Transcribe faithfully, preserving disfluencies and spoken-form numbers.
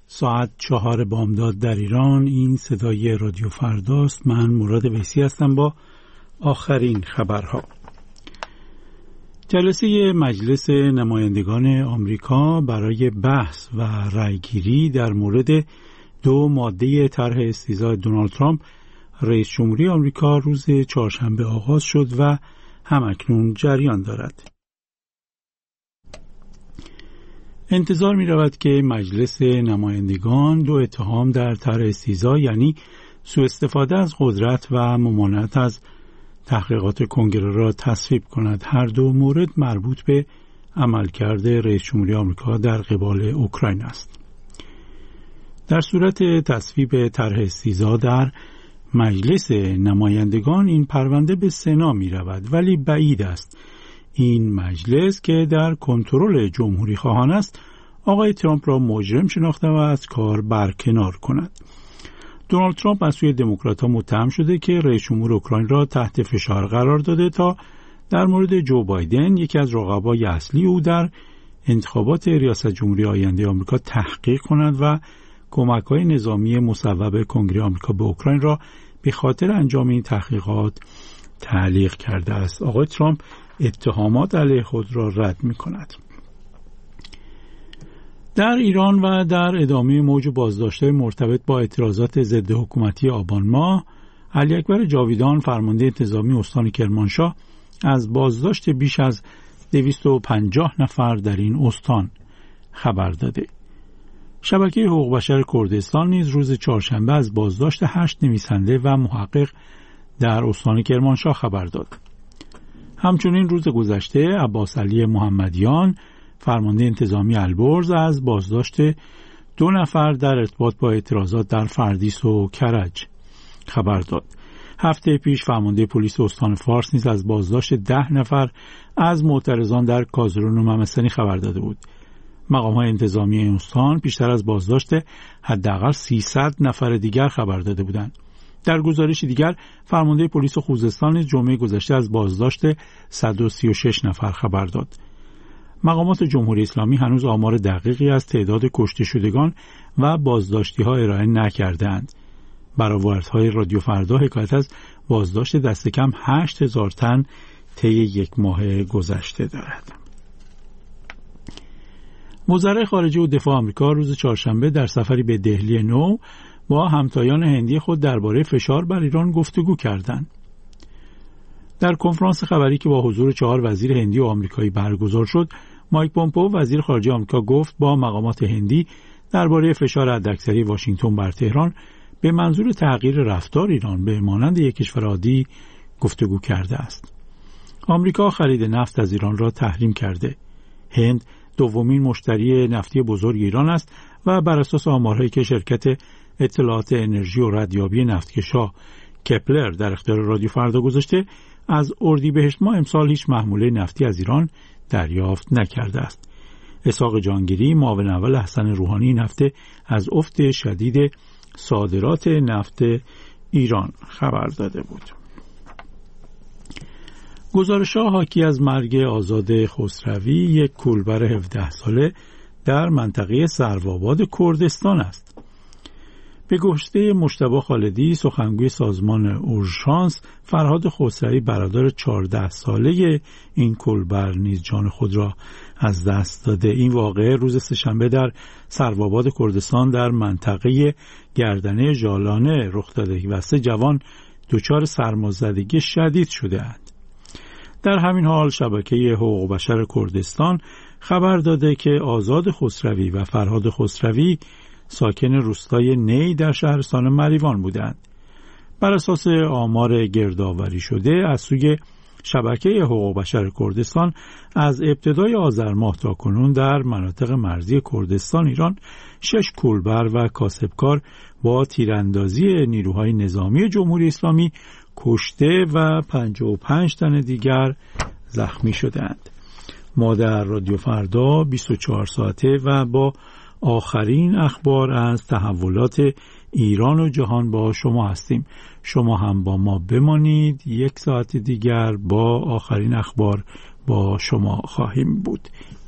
ساعت چهار بامداد در ایران. این صدای رادیو فرداست. من مراد ویسی هستم با آخرین خبرها. جلسه مجلس نمایندگان آمریکا برای بحث و رأیگیری در مورد دو ماده طرح استیضاح دونالد ترامپ رئیس جمهوری آمریکا روز چهارشنبه آغاز شد و همکنون جریان دارد. انتظار می رود که مجلس نمایندگان دو اتهام در طرح استیضاح، یعنی سوء استفاده از قدرت و ممانعت از تحقیقات کنگره را تصویب کند. هر دو مورد مربوط به عملکرد رئیس جمهوری آمریکا در قبال اوکراین است. در صورت تصویب طرح استیضاح در مجلس نمایندگان این پرونده به سنا می رود، ولی بعید است این مجلس که در کنترل جمهوری خواهان است آقای ترامپ را مجرم شناخته و از کار برکنار کند. دونالد ترامپ از سوی دموکرات‌ها متهم شده که رئیس جمهور اوکراین را تحت فشار قرار داده تا در مورد جو بایدن، یکی از رقبای اصلی او در انتخابات ریاست جمهوری آینده آمریکا، تحقیق کند و کمک‌های نظامی مصوب کنگره آمریکا به اوکراین را به خاطر انجام این تحقیقات تعلیق کرده است. آقای ترامپ اتهامات علیه خود را رد می‌کند. در ایران و در ادامه موج بازداشت‌های مرتبط با اعتراضات ضد حکومتی آبان ماه، علی اکبر جاویدان، فرمانده انتظامی استان کرمانشاه، از بازداشت بیش از دویست و پنجاه نفر در این استان خبر داده. شبکه حقوق بشر کردستان نیز روز چهارشنبه از بازداشت هشت نویسنده و محقق در استان کرمانشاه خبر داد. همچنین روز گذشته عباس علی محمدیان، فرمانده انتظامی البرز، از بازداشت دو نفر در ارتباط با اعتراضات در فردیس و کرج خبر داد. هفته پیش فرمانده پلیس استان فارس نیز از بازداشت ده نفر از معترضان در کازرون و ممسنی خبر داده بود. مقام‌های انتظامی این استان پیشتر از بازداشت حداقل سیصد نفر دیگر خبر داده بودند. در گزارش دیگر فرمانده پلیس خوزستان نیز جمعه گذشته از بازداشت صد و سی و شش نفر خبر داد. مقامات جمهوری اسلامی هنوز آمار دقیقی از تعداد کشته شدگان و بازداشتی‌ها ارائه نکرده‌اند. برآوردهای رادیو فردا حکایت از بازداشت دست کم هشت هزار تن طی یک ماه گذشته دارد. وزرای خارجه و دفاع آمریکا روز چهارشنبه در سفری به دهلی نو با همتایان هندی خود درباره فشار بر ایران گفتگو کردند. در کنفرانس خبری که با حضور چهار وزیر هندی و آمریکایی برگزار شد، مایک پومپئو وزیر خارجه آمریکا گفت با مقامات هندی درباره فشار حداکثری واشنگتن بر تهران به منظور تغییر رفتار ایران به مانند یک کشور عادی گفتگو کرده است. آمریکا خرید نفت از ایران را تحریم کرده. هند دومین مشتری نفتی بزرگ ایران است و بر اساس آمارهایی که شرکت اطلاعات انرژی و ردیابی نفتکشا کپلر در اختیار رادیو فردا گذاشته، از اردیبهشت ماه امسال هیچ محموله نفتی از ایران دریافت نکرده است. اسحاق جهانگیری، معاون اول حسن روحانی، این هفته از افت شدید صادرات نفت ایران خبر داده بود. گزارش‌ها حاکی از مرگ آزاد خسروی، یک کولبر هفده ساله در منطقه سروآباد کردستان است. به گفته مجتبی خالدی، سخنگوی سازمان اورژانس، فرهاد خسروی، برادر چهارده ساله این کولبر، نیز جان خود را از دست داده. این واقعه روز سه‌شنبه در سروآباد کردستان در منطقه گردنه ژالانه رخ داده و سه جوان دچار سرمازدگی شدید شده اند. در همین حال شبکه حقوق بشر کردستان خبر داده که آزاد خسروی و فرهاد خسروی ساکن روستای نی در شهرستان مریوان بودند. بر اساس آمار گردآوری شده از سوی شبکه حقوق بشر کردستان، از ابتدای آذر ماه تا کنون در مناطق مرزی کردستان ایران شش کولبر و کاسبکار با تیراندازی نیروهای نظامی جمهوری اسلامی کشته و پنجاه و پنج تن دیگر زخمی شدند. ما در رادیو فردا بیست و چهار ساعته و با آخرین اخبار از تحولات ایران و جهان با شما هستیم. شما هم با ما بمانید. یک ساعت دیگر با آخرین اخبار با شما خواهیم بود.